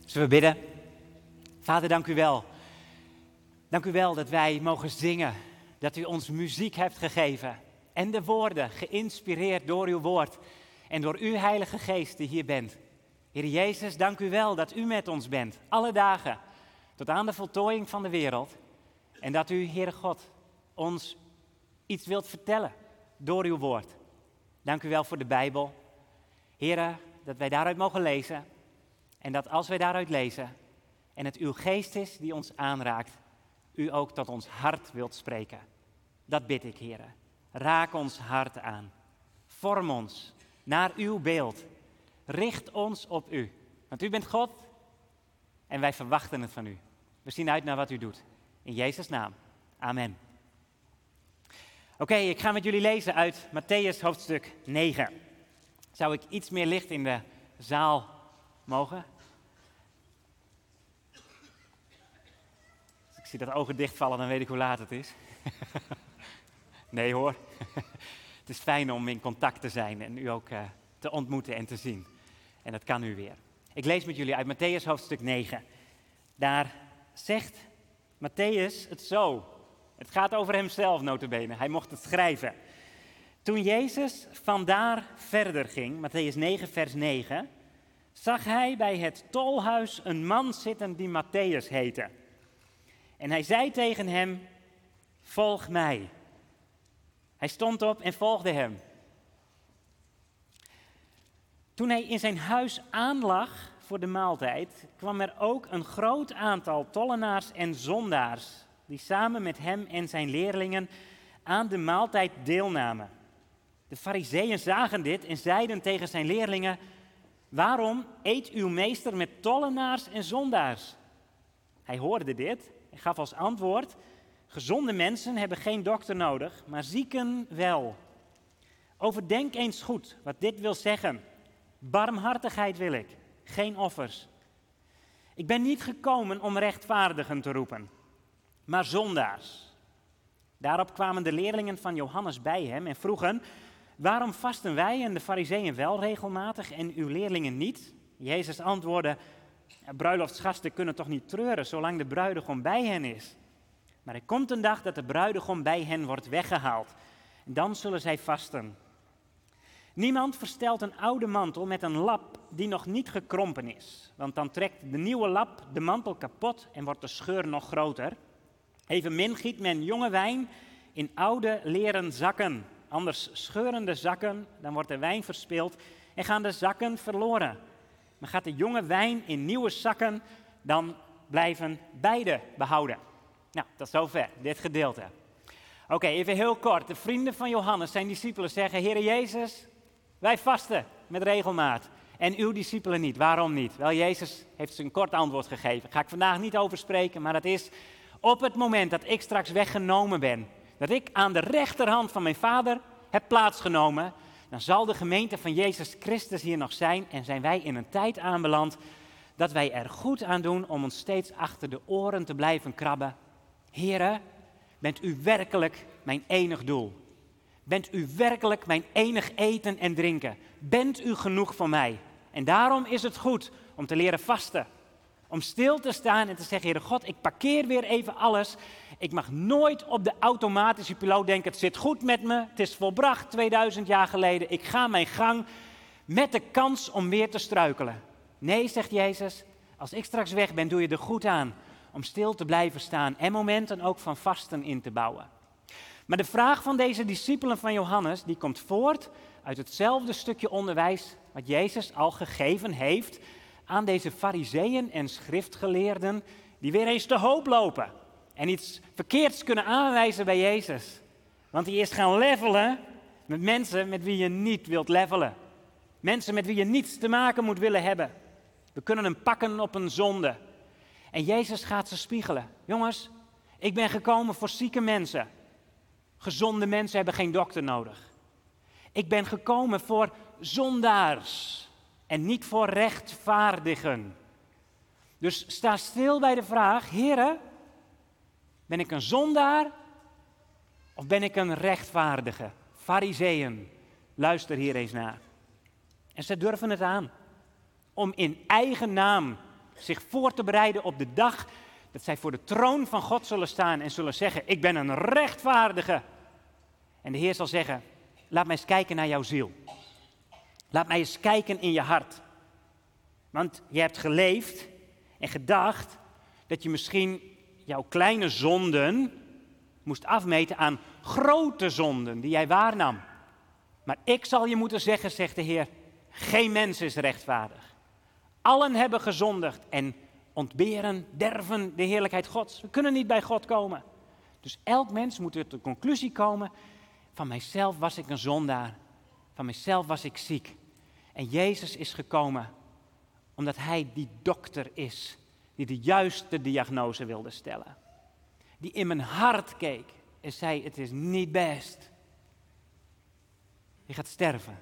Zullen we bidden? Vader, dank u wel. Dank u wel dat wij mogen zingen, dat u ons muziek hebt gegeven. En de woorden, geïnspireerd door uw woord en door uw Heilige Geest die hier bent. Heer Jezus, dank u wel dat u met ons bent, alle dagen, tot aan de voltooiing van de wereld. En dat u, Heere God, ons iets wilt vertellen door uw woord. Dank u wel voor de Bijbel. Heere, dat wij daaruit mogen lezen. En dat als wij daaruit lezen en het uw geest is die ons aanraakt, u ook tot ons hart wilt spreken. Dat bid ik, Heere. Raak ons hart aan. Vorm ons naar uw beeld. Richt ons op u. Want u bent God en wij verwachten het van u. We zien uit naar wat u doet. In Jezus' naam. Amen. Oké, ik ga met jullie lezen uit Mattheüs hoofdstuk 9. Zou ik iets meer licht in de zaal mogen? Als ik zie dat ogen dichtvallen, dan weet ik hoe laat het is. Nee hoor. Het is fijn om in contact te zijn en u ook te ontmoeten en te zien. En dat kan u weer. Ik lees met jullie uit Mattheüs hoofdstuk 9. Daar zegt Mattheüs het zo. Het gaat over hemzelf nota bene. Hij mocht het schrijven. Toen Jezus vandaar verder ging, Mattheüs 9 vers 9, zag hij bij het tolhuis een man zitten die Mattheüs heette. En hij zei tegen hem, volg mij. Hij stond op en volgde hem. Toen hij in zijn huis aanlag voor de maaltijd, kwam er ook een groot aantal tollenaars en zondaars, die samen met hem en zijn leerlingen aan de maaltijd deelnamen. De Farizeeën zagen dit en zeiden tegen zijn leerlingen, waarom eet uw meester met tollenaars en zondaars? Hij hoorde dit en gaf als antwoord, gezonde mensen hebben geen dokter nodig, maar zieken wel. Overdenk eens goed wat dit wil zeggen. Barmhartigheid wil ik, geen offers. Ik ben niet gekomen om rechtvaardigen te roepen, maar zondaars. Daarop kwamen de leerlingen van Johannes bij hem en vroegen, waarom vasten wij en de Farizeeën wel regelmatig en uw leerlingen niet? Jezus antwoordde, bruiloftsgasten kunnen toch niet treuren zolang de bruidegom bij hen is. Maar er komt een dag dat de bruidegom bij hen wordt weggehaald. En dan zullen zij vasten. Niemand verstelt een oude mantel met een lap die nog niet gekrompen is. Want dan trekt de nieuwe lap de mantel kapot en wordt de scheur nog groter. Evenmin giet men jonge wijn in oude leren zakken. Anders scheuren de zakken, dan wordt de wijn verspild en gaan de zakken verloren. Maar gaat de jonge wijn in nieuwe zakken, dan blijven beide behouden. Nou, tot zover, dit gedeelte. Oké, even heel kort. De vrienden van Johannes, zijn discipelen, zeggen, Heere Jezus, wij vasten met regelmaat. En uw discipelen niet. Waarom niet? Wel, Jezus heeft ze een kort antwoord gegeven. Daar ga ik vandaag niet over spreken, maar dat is op het moment dat ik straks weggenomen ben, dat ik aan de rechterhand van mijn Vader heb plaatsgenomen, dan zal de gemeente van Jezus Christus hier nog zijn en zijn wij in een tijd aanbeland dat wij er goed aan doen om ons steeds achter de oren te blijven krabben. Heere, bent u werkelijk mijn enig doel? Bent u werkelijk mijn enig eten en drinken? Bent u genoeg voor mij? En daarom is het goed om te leren vasten. Om stil te staan en te zeggen, Heere God, ik parkeer weer even alles. Ik mag nooit op de automatische piloot denken, het zit goed met me. Het is volbracht 2000 jaar geleden. Ik ga mijn gang met de kans om weer te struikelen. Nee, zegt Jezus, als ik straks weg ben, doe je er goed aan om stil te blijven staan en momenten ook van vasten in te bouwen. Maar de vraag van deze discipelen van Johannes, die komt voort uit hetzelfde stukje onderwijs wat Jezus al gegeven heeft aan deze Farizeeën en schriftgeleerden die weer eens te hoop lopen en iets verkeerds kunnen aanwijzen bij Jezus. Want die is gaan levelen met mensen met wie je niet wilt levelen. Mensen met wie je niets te maken moet willen hebben. We kunnen hem pakken op een zonde. En Jezus gaat ze spiegelen. Jongens, ik ben gekomen voor zieke mensen. Gezonde mensen hebben geen dokter nodig. Ik ben gekomen voor zondaars en niet voor rechtvaardigen. Dus sta stil bij de vraag, Heere, ben ik een zondaar of ben ik een rechtvaardige? Farizeeën, luister hier eens naar. En ze durven het aan om in eigen naam zich voor te bereiden op de dag dat zij voor de troon van God zullen staan en zullen zeggen, ik ben een rechtvaardige. En de Heer zal zeggen, laat mij eens kijken naar jouw ziel. Laat mij eens kijken in je hart. Want je hebt geleefd en gedacht dat je misschien jouw kleine zonden moest afmeten aan grote zonden die jij waarnam. Maar ik zal je moeten zeggen, zegt de Heer, geen mens is rechtvaardig. Allen hebben gezondigd en ontberen, derven de heerlijkheid Gods. We kunnen niet bij God komen. Dus elk mens moet tot de conclusie komen, van mijzelf was ik een zondaar. Van mijzelf was ik ziek. En Jezus is gekomen omdat hij die dokter is die de juiste diagnose wilde stellen. Die in mijn hart keek en zei, het is niet best. Je gaat sterven.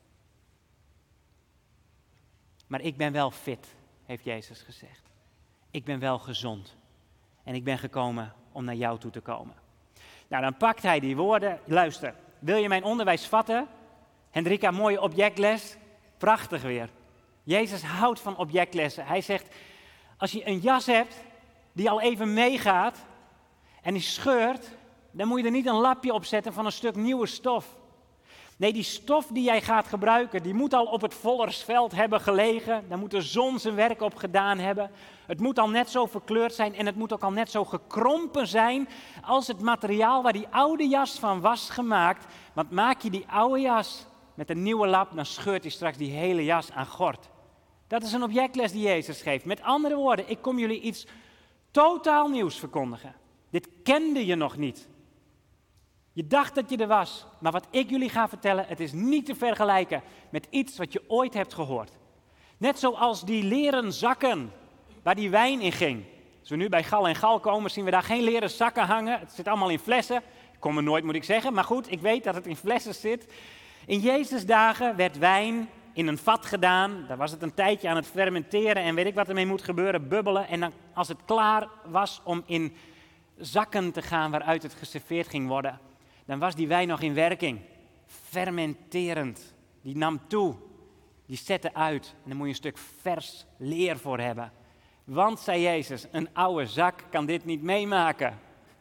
Maar ik ben wel fit, heeft Jezus gezegd. Ik ben wel gezond. En ik ben gekomen om naar jou toe te komen. Nou, dan pakt hij die woorden. Luister, wil je mijn onderwijs vatten? Hendrika, mooie objectles. Prachtig weer. Jezus houdt van objectlessen. Hij zegt, als je een jas hebt die al even meegaat en die scheurt, dan moet je er niet een lapje op zetten van een stuk nieuwe stof. Nee, die stof die jij gaat gebruiken, die moet al op het vollersveld hebben gelegen. Daar moet de zon zijn werk op gedaan hebben. Het moet al net zo verkleurd zijn en het moet ook al net zo gekrompen zijn als het materiaal waar die oude jas van was gemaakt. Want maak je die oude jas met een nieuwe lap, dan scheurt hij straks die hele jas aan gort. Dat is een objectles die Jezus geeft. Met andere woorden, ik kom jullie iets totaal nieuws verkondigen. Dit kende je nog niet. Je dacht dat je er was, maar wat ik jullie ga vertellen, het is niet te vergelijken met iets wat je ooit hebt gehoord. Net zoals die leren zakken waar die wijn in ging. Als we nu bij Gal en Gal komen, zien we daar geen leren zakken hangen. Het zit allemaal in flessen. Ik kom er nooit, moet ik zeggen, maar goed, ik weet dat het in flessen zit. In Jezus' dagen werd wijn in een vat gedaan. Daar was het een tijdje aan het fermenteren en weet ik wat ermee moet gebeuren, bubbelen. En dan, als het klaar was om in zakken te gaan waaruit het geserveerd ging worden, dan was die wijn nog in werking. Fermenterend. Die nam toe. Die zette uit. En daar moet je een stuk vers leer voor hebben. Want, zei Jezus, een oude zak kan dit niet meemaken.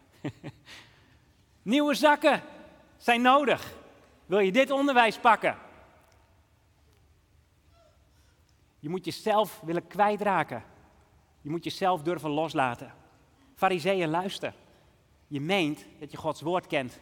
Nieuwe zakken zijn nodig. Wil je dit onderwijs pakken? Je moet jezelf willen kwijtraken. Je moet jezelf durven loslaten. Farizeeën, luister. Je meent dat je Gods woord kent.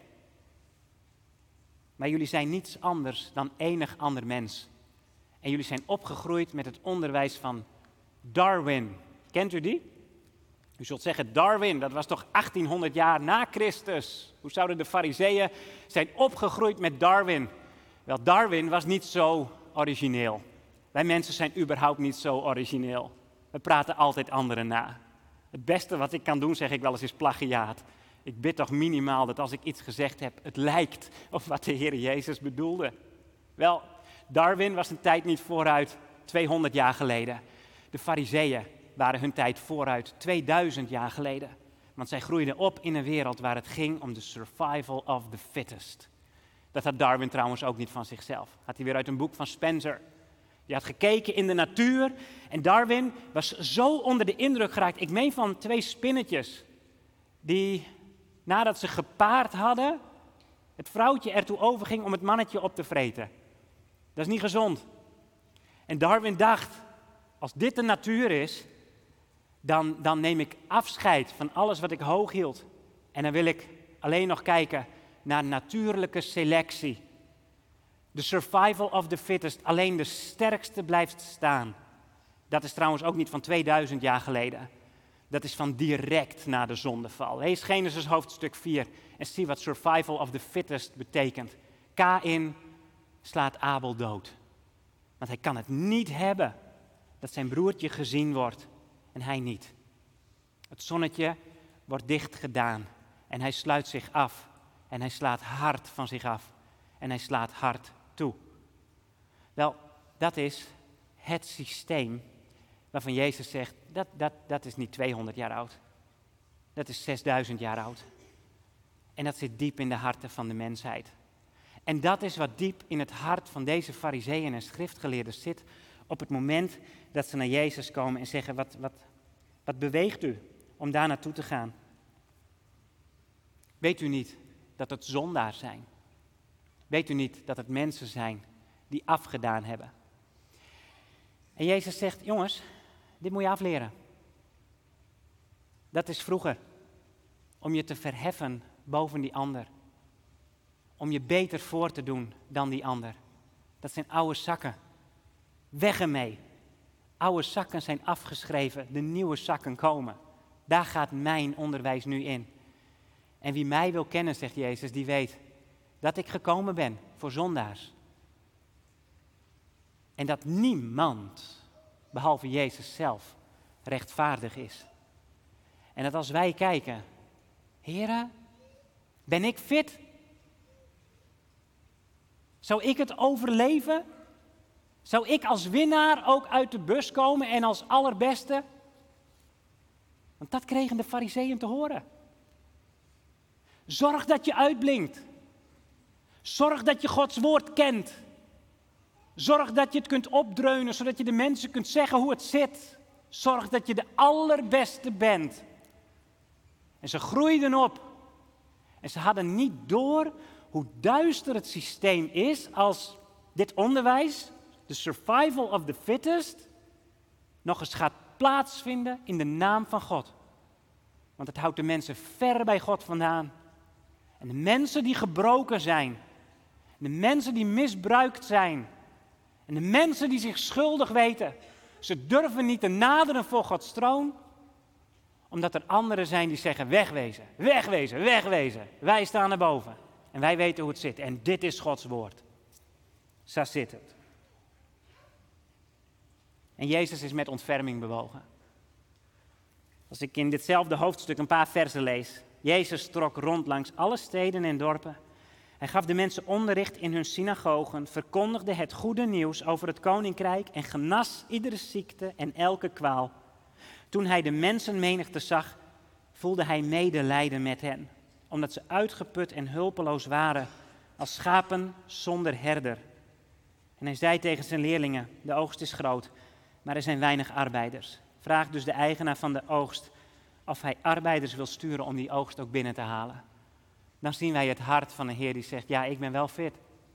Maar jullie zijn niets anders dan enig ander mens. En jullie zijn opgegroeid met het onderwijs van Darwin. Kent u die? U zult zeggen, Darwin, dat was toch 1800 jaar na Christus. Hoe zouden de Farizeeën zijn opgegroeid met Darwin? Wel, Darwin was niet zo origineel. Wij mensen zijn überhaupt niet zo origineel. We praten altijd anderen na. Het beste wat ik kan doen, zeg ik wel eens, is plagiaat. Ik bid toch minimaal dat als ik iets gezegd heb, het lijkt op wat de Heer Jezus bedoelde. Wel, Darwin was een tijd niet vooruit 200 jaar geleden. De Farizeeën waren hun tijd vooruit 2000 jaar geleden. Want zij groeiden op in een wereld waar het ging om de survival of the fittest. Dat had Darwin trouwens ook niet van zichzelf. Had hij weer uit een boek van Spencer. Die had gekeken in de natuur en Darwin was zo onder de indruk geraakt. Ik meen van 2 spinnetjes die, nadat ze gepaard hadden, het vrouwtje ertoe overging om het mannetje op te vreten. Dat is niet gezond. En Darwin dacht, als dit de natuur is, dan neem ik afscheid van alles wat ik hoog hield. En dan wil ik alleen nog kijken naar natuurlijke selectie. De survival of the fittest, alleen de sterkste blijft staan. Dat is trouwens ook niet van 2000 jaar geleden. Dat is van direct na de zondeval. Lees Genesis hoofdstuk 4 en zie wat survival of the fittest betekent. Kaïn slaat Abel dood. Want hij kan het niet hebben dat zijn broertje gezien wordt en hij niet. Het zonnetje wordt dicht gedaan en hij sluit zich af. En hij slaat hard van zich af en hij slaat hard toe. Wel, dat is het systeem waarvan Jezus zegt, dat is niet 200 jaar oud. Dat is 6000 jaar oud. En dat zit diep in de harten van de mensheid. En dat is wat diep in het hart van deze Farizeeën en schriftgeleerden zit, Op het moment dat ze naar Jezus komen en zeggen, wat beweegt u om daar naartoe te gaan? Weet u niet dat het zondaars zijn? Weet u niet dat het mensen zijn die afgedaan hebben? En Jezus zegt, jongens, dit moet je afleren. Dat is vroeger, om je te verheffen boven die ander. Om je beter voor te doen dan die ander. Dat zijn oude zakken. Weg ermee. Oude zakken zijn afgeschreven, de nieuwe zakken komen. Daar gaat mijn onderwijs nu in. En wie mij wil kennen, zegt Jezus, die weet dat ik gekomen ben voor zondaars. En dat niemand, behalve Jezus zelf, rechtvaardig is. En dat als wij kijken, Heere, ben ik fit? Zou ik het overleven? Zou ik als winnaar ook uit de bus komen en als allerbeste? Want dat kregen de Farizeeën te horen. Zorg dat je uitblinkt. Zorg dat je Gods woord kent. Zorg dat je het kunt opdreunen, zodat je de mensen kunt zeggen hoe het zit. Zorg dat je de allerbeste bent. En ze groeiden op. En ze hadden niet door hoe duister het systeem is als dit onderwijs, de survival of the fittest, nog eens gaat plaatsvinden in de naam van God. Want het houdt de mensen ver bij God vandaan. En de mensen die gebroken zijn, de mensen die misbruikt zijn, en de mensen die zich schuldig weten, ze durven niet te naderen voor Gods troon, omdat er anderen zijn die zeggen, wegwezen, wegwezen, wegwezen. Wij staan erboven en wij weten hoe het zit en dit is Gods woord. Zo zit het. En Jezus is met ontferming bewogen. Als ik in ditzelfde hoofdstuk een paar versen lees. Jezus trok rond langs alle steden en dorpen. Hij gaf de mensen onderricht in hun synagogen, verkondigde het goede nieuws over het koninkrijk en genas iedere ziekte en elke kwaal. Toen hij de mensenmenigte zag, voelde hij medelijden met hen, omdat ze uitgeput en hulpeloos waren, als schapen zonder herder. En hij zei tegen zijn leerlingen, de oogst is groot, maar er zijn weinig arbeiders. Vraag dus de eigenaar van de oogst of hij arbeiders wil sturen om die oogst ook binnen te halen. Dan zien wij het hart van een Heer die zegt, ja, ik ben wel fit.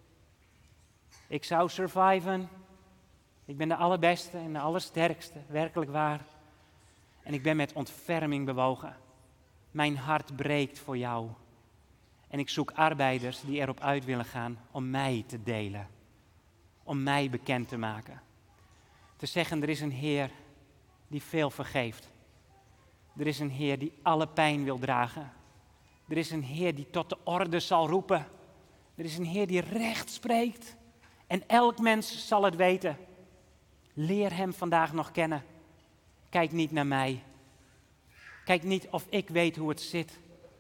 Ik zou surviven. Ik ben de allerbeste en de allersterkste, werkelijk waar. En ik ben met ontferming bewogen. Mijn hart breekt voor jou. En ik zoek arbeiders die erop uit willen gaan om mij te delen. Om mij bekend te maken. Te zeggen, er is een Heer die veel vergeeft. Er is een Heer die alle pijn wil dragen. Er is een Heer die tot de orde zal roepen. Er is een Heer die recht spreekt. En elk mens zal het weten. Leer hem vandaag nog kennen. Kijk niet naar mij. Kijk niet of ik weet hoe het zit.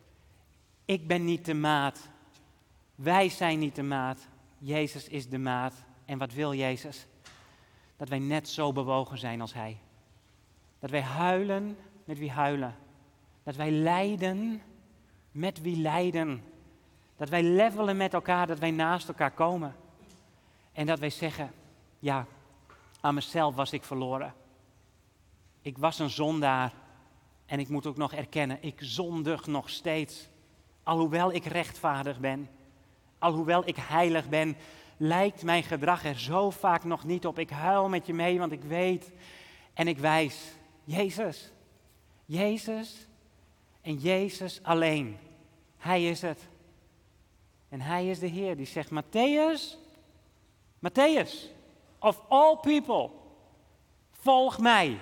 Ik ben niet de maat. Wij zijn niet de maat. Jezus is de maat. En wat wil Jezus? Dat wij net zo bewogen zijn als Hij. Dat wij huilen met wie huilen. Dat wij lijden met wie lijden. Dat wij levelen met elkaar, dat wij naast elkaar komen. En dat wij zeggen, ja, aan mezelf was ik verloren. Ik was een zondaar en ik moet ook nog erkennen, ik zondig nog steeds. Alhoewel ik rechtvaardig ben, alhoewel ik heilig ben, lijkt mijn gedrag er zo vaak nog niet op. Ik huil met je mee, want ik weet en ik wijs. Jezus, Jezus en Jezus alleen. Hij is het. En Hij is de Heer die zegt, Matthäus, of all people, volg mij.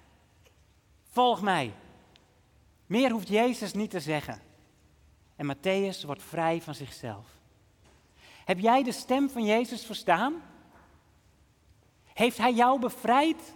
Volg mij. Meer hoeft Jezus niet te zeggen. En Matthäus wordt vrij van zichzelf. Heb jij de stem van Jezus verstaan? Heeft Hij jou bevrijd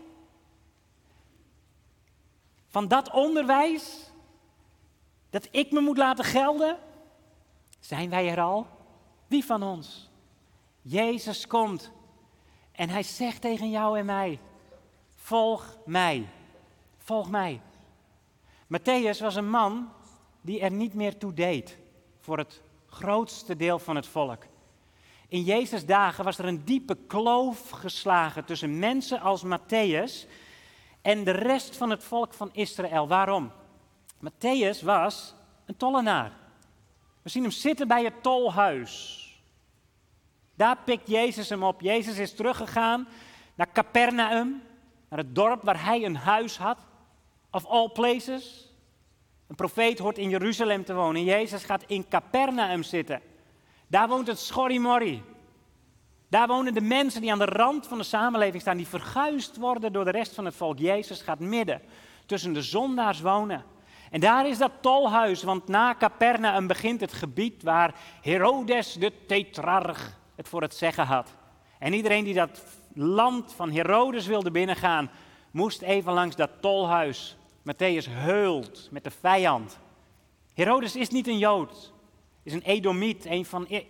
van dat onderwijs dat ik me moet laten gelden? Zijn wij er al? Wie van ons? Jezus komt en Hij zegt tegen jou en mij, volg mij. Volg mij. Matthäus was een man die er niet meer toe deed voor het grootste deel van het volk. In Jezus' dagen was er een diepe kloof geslagen tussen mensen als Mattheüs en de rest van het volk van Israël. Waarom? Mattheüs was een tollenaar. We zien hem zitten bij het tolhuis. Daar pikt Jezus hem op. Jezus is teruggegaan naar Capernaum, naar het dorp waar hij een huis had. Of all places. Een profeet hoort in Jeruzalem te wonen. Jezus gaat in Capernaum zitten. Daar woont het schorrimorrie. Daar wonen de mensen die aan de rand van de samenleving staan, die verguisd worden door de rest van het volk. Jezus gaat midden tussen de zondaars wonen. En daar is dat tolhuis, want na Capernaum begint het gebied waar Herodes de tetrarch het voor het zeggen had. En iedereen die dat land van Herodes wilde binnengaan, moest even langs dat tolhuis. Mattheüs heult met de vijand. Herodes is niet een Jood, is een Edomiet, een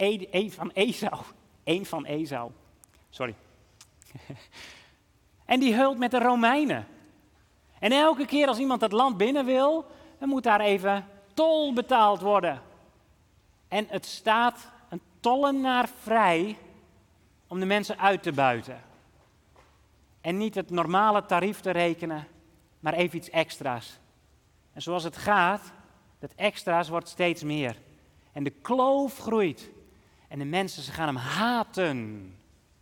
van Esau. Sorry. En die heult met de Romeinen. En elke keer als iemand dat land binnen wil, dan moet daar even tol betaald worden. En het staat een tollenaar vrij om de mensen uit te buiten. En niet het normale tarief te rekenen, maar even iets extra's. En zoals het gaat, dat extra's wordt steeds meer. En de kloof groeit. En de mensen, ze gaan hem haten.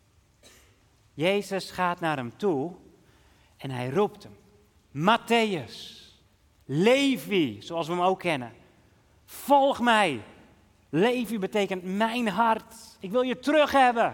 Jezus gaat naar hem toe en hij roept hem. Mattheüs, Levi, zoals we hem ook kennen. Volg mij. Levi betekent mijn hart. Ik wil je terug hebben.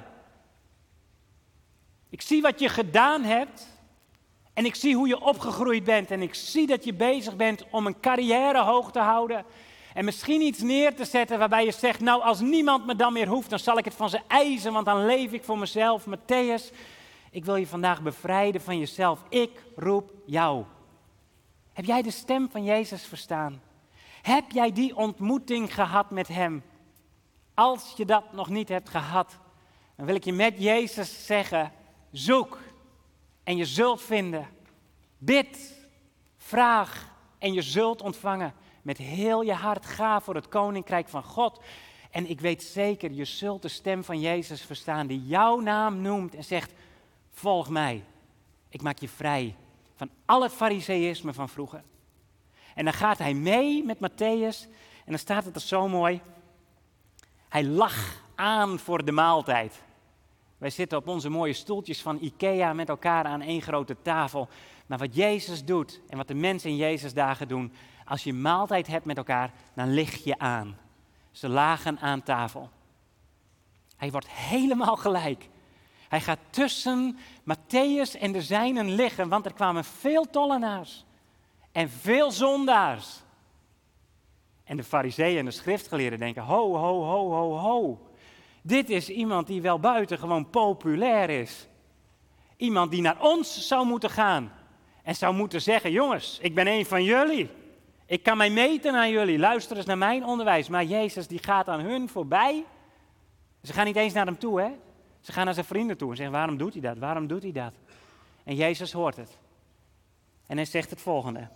Ik zie wat je gedaan hebt. En ik zie hoe je opgegroeid bent. En ik zie dat je bezig bent om een carrière hoog te houden. En misschien iets neer te zetten waarbij je zegt, nou als niemand me dan meer hoeft, dan zal ik het van ze eisen, want dan leef ik voor mezelf. Mattheüs, ik wil je vandaag bevrijden van jezelf. Ik roep jou. Heb jij de stem van Jezus verstaan? Heb jij die ontmoeting gehad met hem? Als je dat nog niet hebt gehad, dan wil ik je met Jezus zeggen, zoek en je zult vinden. Bid, vraag en je zult ontvangen. Met heel je hart ga voor het koninkrijk van God. En ik weet zeker, je zult de stem van Jezus verstaan die jouw naam noemt en zegt, volg mij. Ik maak je vrij van al het fariseïsme van vroeger. En dan gaat hij mee met Mattheüs en dan staat het er zo mooi. Hij lag aan voor de maaltijd. Wij zitten op onze mooie stoeltjes van Ikea met elkaar aan één grote tafel. Maar wat Jezus doet en wat de mensen in Jezus dagen doen, als je maaltijd hebt met elkaar, dan lig je aan. Ze lagen aan tafel. Hij wordt helemaal gelijk. Hij gaat tussen Mattheüs en de zijnen liggen, want er kwamen veel tollenaars en veel zondaars. En de farizeeën en de schriftgeleerden denken, ho, ho, ho, ho, ho. Dit is iemand die wel buitengewoon populair is. Iemand die naar ons zou moeten gaan en zou moeten zeggen, jongens, ik ben een van jullie. Ik kan mij meten aan jullie, luister eens naar mijn onderwijs. Maar Jezus die gaat aan hun voorbij. Ze gaan niet eens naar hem toe, hè. Ze gaan naar zijn vrienden toe en zeggen, waarom doet hij dat? Waarom doet hij dat? En Jezus hoort het. En hij zegt het volgende.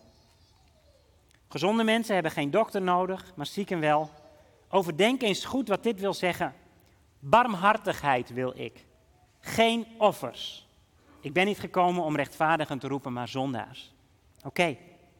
Gezonde mensen hebben geen dokter nodig, maar zieken wel. Overdenk eens goed wat dit wil zeggen. Barmhartigheid wil ik. Geen offers. Ik ben niet gekomen om rechtvaardigen te roepen, maar zondaars. Oké.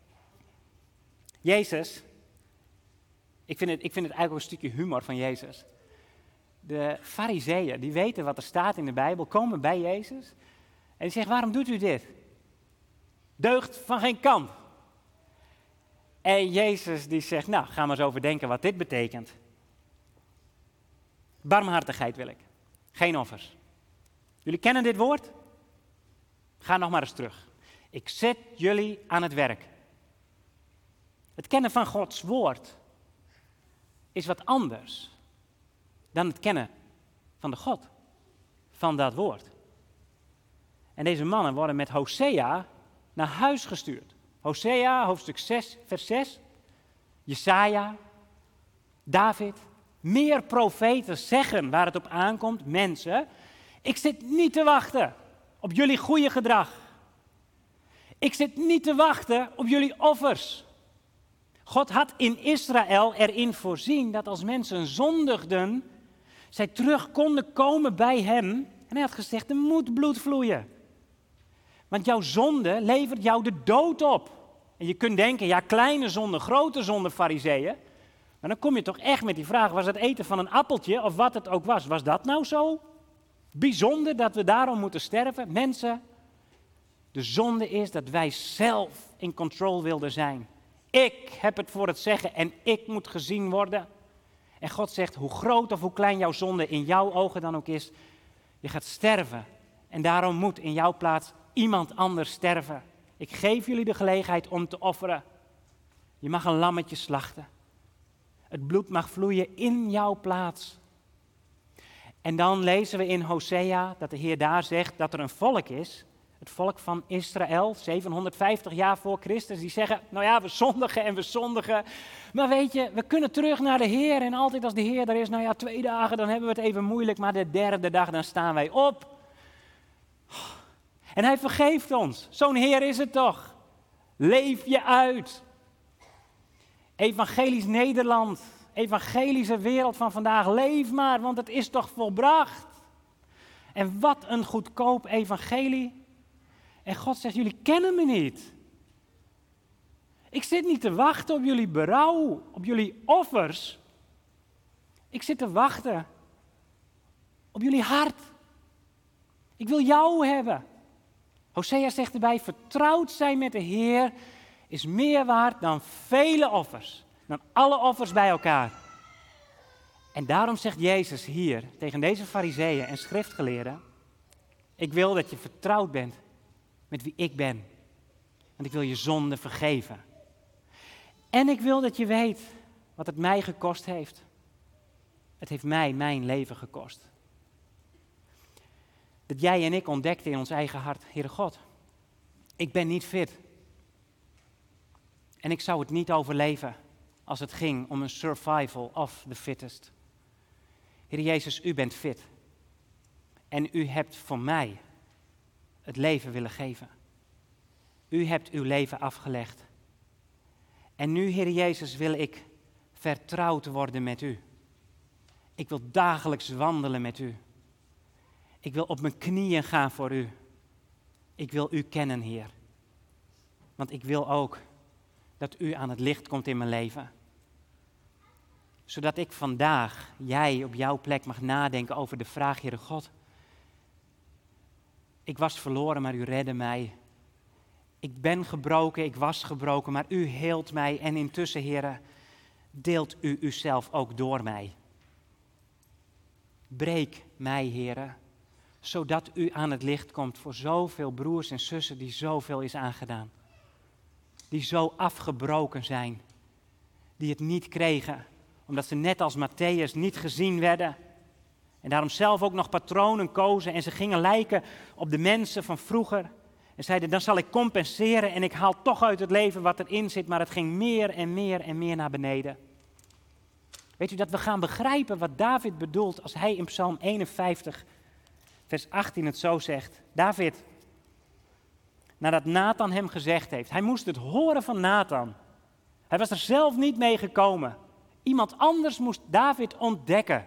Jezus, ik vind het eigenlijk ook een stukje humor van Jezus. De farizeeën, die weten wat er staat in de Bijbel, komen bij Jezus. En die zeggen, waarom doet u dit? Deugd van geen kant. En Jezus die zegt, nou, ga maar eens overdenken wat dit betekent. Barmhartigheid wil ik. Geen offers. Jullie kennen dit woord? Ga nog maar eens terug. Ik zet jullie aan het werk. Het kennen van Gods woord is wat anders dan het kennen van de God, van dat woord. En deze mannen worden met Hosea naar huis gestuurd. Hosea, hoofdstuk 6, vers 6. Jesaja, David. Meer profeten zeggen waar het op aankomt. Mensen, ik zit niet te wachten op jullie goede gedrag. Ik zit niet te wachten op jullie offers. God had in Israël erin voorzien dat als mensen zondigden, zij terug konden komen bij hem. En hij had gezegd, er moet bloed vloeien. Want jouw zonde levert jou de dood op. En je kunt denken, ja, kleine zonde, grote zonde, Farizeeën. Maar dan kom je toch echt met die vraag, was het eten van een appeltje of wat het ook was? Was dat nou zo bijzonder dat we daarom moeten sterven? Mensen, de zonde is dat wij zelf in control wilden zijn. Ik heb het voor het zeggen en ik moet gezien worden. En God zegt, hoe groot of hoe klein jouw zonde in jouw ogen dan ook is, je gaat sterven. En daarom moet in jouw plaats iemand anders sterven. Ik geef jullie de gelegenheid om te offeren. Je mag een lammetje slachten. Het bloed mag vloeien in jouw plaats. En dan lezen we in Hosea dat de Heer daar zegt dat er een volk is. Het volk van Israël, 750 jaar voor Christus. Die zeggen, nou ja, we zondigen en we zondigen. Maar weet je, we kunnen terug naar de Heer. En altijd als de Heer er is, nou ja, 2 dagen, dan hebben we het even moeilijk. Maar de 3e dag, dan staan wij op. En hij vergeeft ons. Zo'n Heer is het toch. Leef je uit. Evangelisch Nederland, evangelische wereld van vandaag, leef maar, want het is toch volbracht. En wat een goedkoop evangelie. En God zegt, jullie kennen me niet. Ik zit niet te wachten op jullie berouw, op jullie offers. Ik zit te wachten op jullie hart. Ik wil jou hebben. Hosea zegt erbij, vertrouwd zijn met de Heer is meer waard dan vele offers. Dan alle offers bij elkaar. En daarom zegt Jezus hier tegen deze farizeeën en schriftgeleerden, ik wil dat je vertrouwd bent met wie ik ben. Want ik wil je zonde vergeven. En ik wil dat je weet wat het mij gekost heeft. Het heeft mij mijn leven gekost. Dat jij en ik ontdekten in ons eigen hart, Heere God, ik ben niet fit. En ik zou het niet overleven als het ging om een survival of the fittest. Heer Jezus, u bent fit. En u hebt voor mij het leven willen geven. U hebt uw leven afgelegd. En nu, Heer Jezus, wil ik vertrouwd worden met u. Ik wil dagelijks wandelen met u. Ik wil op mijn knieën gaan voor u. Ik wil u kennen, Heer. Want ik wil ook dat u aan het licht komt in mijn leven. Zodat ik vandaag, jij op jouw plek mag nadenken over de vraag, Heere God. Ik was verloren, maar u redde mij. Ik ben gebroken, ik was gebroken, maar u heelt mij. En intussen, Heere, deelt u uzelf ook door mij. Breek mij, Heere, zodat u aan het licht komt voor zoveel broers en zussen die zoveel is aangedaan. Die zo afgebroken zijn, die het niet kregen, omdat ze net als Matthäus niet gezien werden. En daarom zelf ook nog patronen kozen en ze gingen lijken op de mensen van vroeger. En zeiden, dan zal ik compenseren en ik haal toch uit het leven wat erin zit, maar het ging meer en meer en meer naar beneden. Weet u dat we gaan begrijpen wat David bedoelt als hij in Psalm 51, vers 18 het zo zegt. David, nadat Nathan hem gezegd heeft, hij moest het horen van Nathan. Hij was er zelf niet mee gekomen. Iemand anders moest David ontdekken.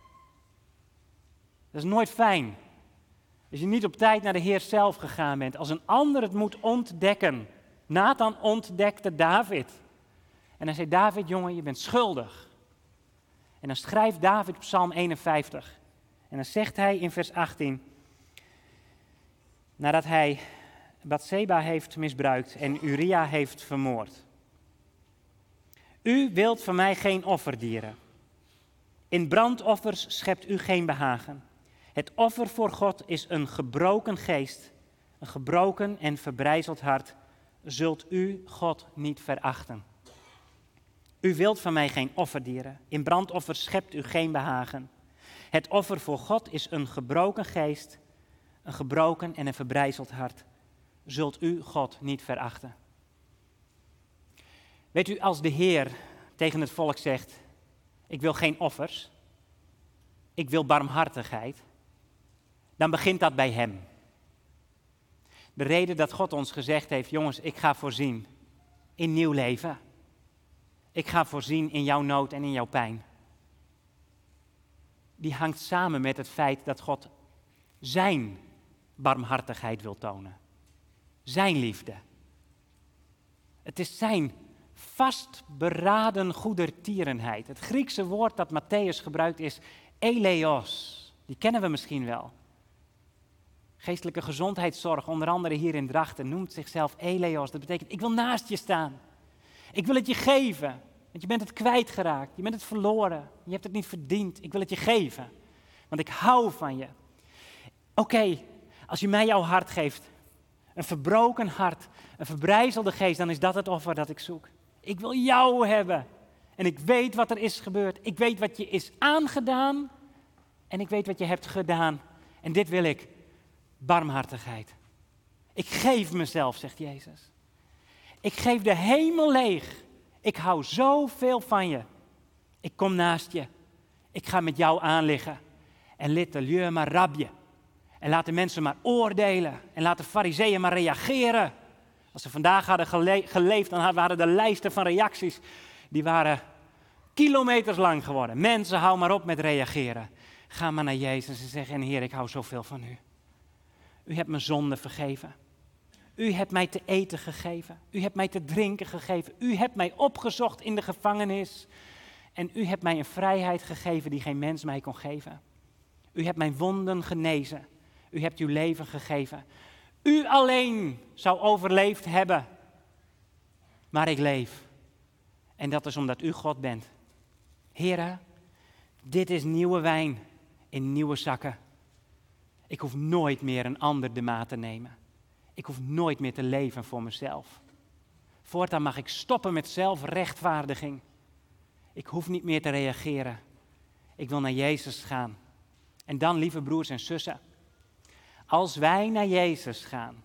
Dat is nooit fijn. Als je niet op tijd naar de Heer zelf gegaan bent. Als een ander het moet ontdekken. Nathan ontdekte David. En hij zei, David, jongen, je bent schuldig. En dan schrijft David Psalm 51. En dan zegt hij in vers 18. Nadat hij Batseba heeft misbruikt en Uria heeft vermoord. U wilt van mij geen offerdieren. In brandoffers schept u geen behagen. Het offer voor God is een gebroken geest, een gebroken en verbrijzeld hart. Zult u God niet verachten. U wilt van mij geen offerdieren. In brandoffers schept u geen behagen. Het offer voor God is een gebroken geest, een gebroken en een verbrijzeld hart. Zult u God niet verachten. Weet u, als de Heer tegen het volk zegt, ik wil geen offers, ik wil barmhartigheid, dan begint dat bij hem. De reden dat God ons gezegd heeft, jongens, ik ga voorzien in nieuw leven. Ik ga voorzien in jouw nood en in jouw pijn. die hangt samen met het feit dat God zijn barmhartigheid wil tonen. Zijn liefde. Het is zijn vastberaden goedertierenheid. Het Griekse woord dat Mattheüs gebruikt is eleos. Die kennen we misschien wel. Geestelijke gezondheidszorg, onder andere hier in Drachten, noemt zichzelf eleos. Dat betekent, ik wil naast je staan. Ik wil het je geven. Want je bent het kwijtgeraakt. Je bent het verloren. Je hebt het niet verdiend. Ik wil het je geven. Want ik hou van je. Oké, als je mij jouw hart geeft. Een verbroken hart. Een verbrijzelde geest. Dan is dat het offer dat ik zoek. Ik wil jou hebben. En ik weet wat er is gebeurd. Ik weet wat je is aangedaan. En ik weet wat je hebt gedaan. En dit wil ik. Barmhartigheid. Ik geef mezelf, zegt Jezus. Ik geef de hemel leeg. Ik hou zoveel van je. Ik kom naast je. Ik ga met jou aanliggen. En liet de lieu maar rabje. En laat de mensen maar oordelen. En laat de fariseeën maar reageren. Als ze vandaag hadden geleefd, dan waren de lijsten van reacties, die waren kilometers lang geworden. Mensen, hou maar op met reageren. Ga maar naar Jezus en zeg, en Heer, ik hou zoveel van u. U hebt mijn zonde vergeven. U hebt mij te eten gegeven. U hebt mij te drinken gegeven. U hebt mij opgezocht in de gevangenis. En u hebt mij een vrijheid gegeven die geen mens mij kon geven. U hebt mijn wonden genezen. U hebt uw leven gegeven. U alleen zou overleefd hebben. Maar ik leef. En dat is omdat u God bent. Heere, dit is nieuwe wijn in nieuwe zakken. Ik hoef nooit meer een ander de maat te nemen. Ik hoef nooit meer te leven voor mezelf. Voortaan mag ik stoppen met zelfrechtvaardiging. Ik hoef niet meer te reageren. Ik wil naar Jezus gaan. En dan, lieve broers en zussen, als wij naar Jezus gaan,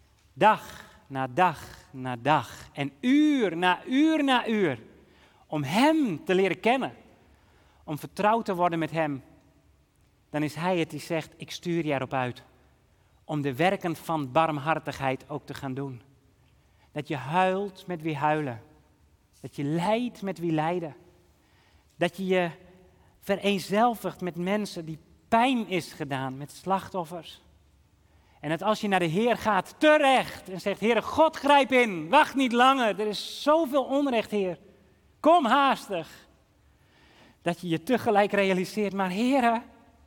dag na dag na dag en uur na uur na uur, om Hem te leren kennen, om vertrouwd te worden met Hem, dan is Hij het die zegt, ik stuur je erop uit om de werken van barmhartigheid ook te gaan doen. Dat je huilt met wie huilen. Dat je lijdt met wie lijden. Dat je je vereenzelvigt met mensen die pijn is gedaan, met slachtoffers. En dat als je naar de Heer gaat, terecht, en zegt, Heere, God grijp in, wacht niet langer, er is zoveel onrecht, Heer. Kom haastig. Dat je je tegelijk realiseert, maar Heere,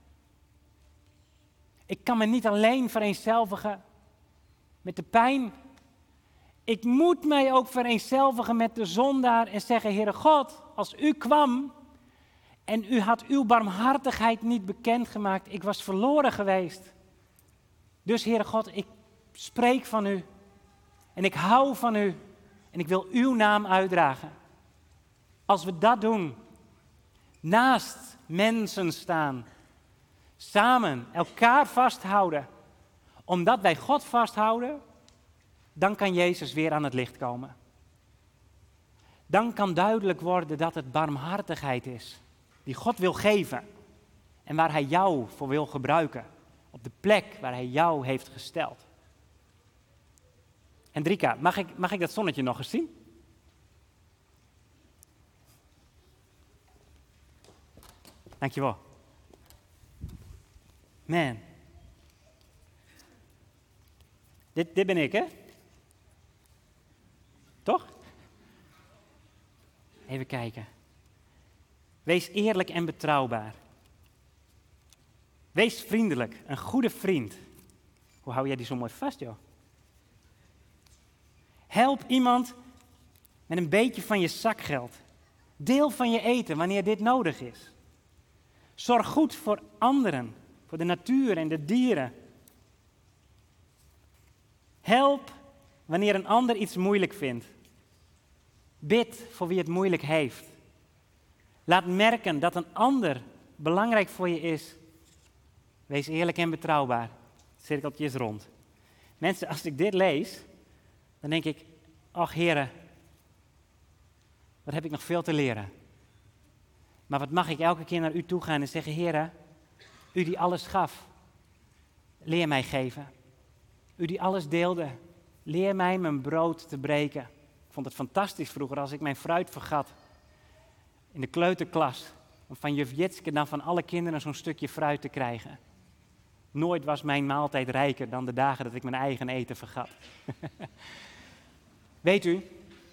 ik kan me niet alleen vereenzelvigen met de pijn. Ik moet mij ook vereenzelvigen met de zondaar en zeggen, Heere God, als u kwam en u had uw barmhartigheid niet bekendgemaakt, ik was verloren geweest. Dus Heere God, ik spreek van u en ik hou van u en ik wil uw naam uitdragen. Als we dat doen, naast mensen staan, samen elkaar vasthouden, omdat wij God vasthouden, dan kan Jezus weer aan het licht komen. Dan kan duidelijk worden dat het barmhartigheid is, die God wil geven en waar Hij jou voor wil gebruiken, op de plek waar Hij jou heeft gesteld. Hendrika, mag ik dat zonnetje nog eens zien? Dankjewel. Man. Dit ben ik, hè? Toch? Even kijken. Wees eerlijk en betrouwbaar. Wees vriendelijk, een goede vriend. Hoe hou jij die zo mooi vast, joh? Help iemand met een beetje van je zakgeld. Deel van je eten wanneer dit nodig is. Zorg goed voor anderen, voor de natuur en de dieren. Help wanneer een ander iets moeilijk vindt. Bid voor wie het moeilijk heeft. Laat merken dat een ander belangrijk voor je is. Wees eerlijk en betrouwbaar. Het cirkeltje is rond. Mensen, als ik dit lees, dan denk ik, ach Heere, wat heb ik nog veel te leren. Maar wat mag ik elke keer naar u toe gaan en zeggen, Heere, u die alles gaf, leer mij geven. U die alles deelde, leer mij mijn brood te breken. Ik vond het fantastisch vroeger als ik mijn fruit vergat in de kleuterklas. om van juf Jitske dan van alle kinderen zo'n stukje fruit te krijgen. Nooit was mijn maaltijd rijker dan de dagen dat ik mijn eigen eten vergat. Weet u,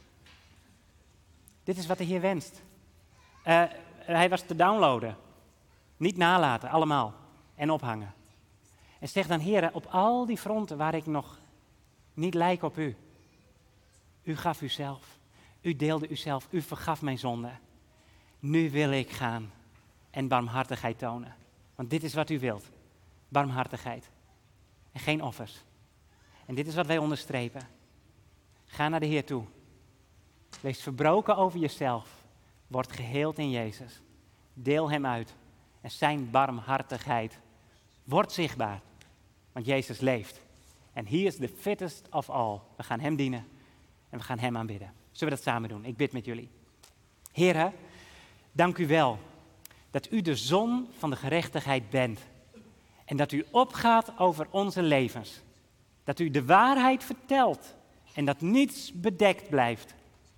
dit is wat de Heer wenst. Hij was te downloaden. Niet nalaten, allemaal. En ophangen. En zeg dan, Heer, op al die fronten waar ik nog niet lijk op u. U gaf uzelf. U deelde uzelf. U vergaf mijn zonde. Nu wil ik gaan en barmhartigheid tonen. Want dit is wat u wilt. Barmhartigheid. En geen offers. En dit is wat wij onderstrepen. Ga naar de Heer toe. Wees verbroken over jezelf. Word geheeld in Jezus. Deel hem uit. En zijn barmhartigheid wordt zichtbaar. Want Jezus leeft. En he is the fittest of all. We gaan hem dienen. En we gaan hem aanbidden. Zullen we dat samen doen? Ik bid met jullie. Heere, dank u wel dat u de zon van de gerechtigheid bent. En dat u opgaat over onze levens. Dat u de waarheid vertelt. En dat niets bedekt blijft.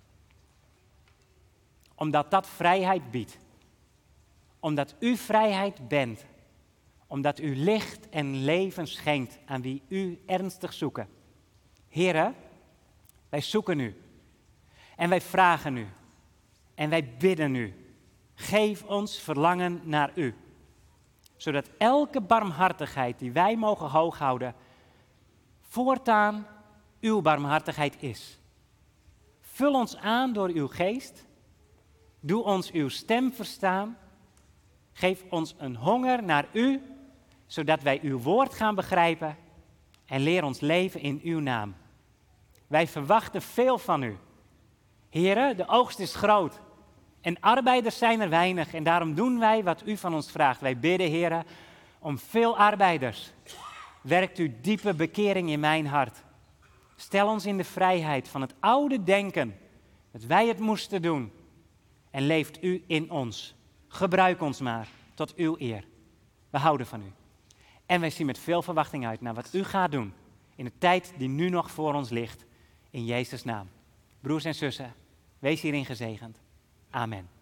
Omdat dat vrijheid biedt. Omdat u vrijheid bent. Omdat u licht en leven schenkt aan wie u ernstig zoeken. Heere, wij zoeken u. En wij vragen u. En wij bidden u. Geef ons verlangen naar u. Zodat elke barmhartigheid die wij mogen hooghouden, voortaan uw barmhartigheid is. Vul ons aan door uw geest. Doe ons uw stem verstaan. Geef ons een honger naar u, zodat wij uw woord gaan begrijpen. En leer ons leven in uw naam. Wij verwachten veel van u. Heere, de oogst is groot. En arbeiders zijn er weinig. En daarom doen wij wat u van ons vraagt. Wij bidden, Heere, om veel arbeiders. Werkt u diepe bekering in mijn hart. Stel ons in de vrijheid van het oude denken. Dat wij het moesten doen. En leeft u in ons. Gebruik ons maar tot uw eer. We houden van u. En wij zien met veel verwachting uit naar wat u gaat doen. In de tijd die nu nog voor ons ligt. In Jezus' naam. Broers en zussen, wees hierin gezegend. Amen.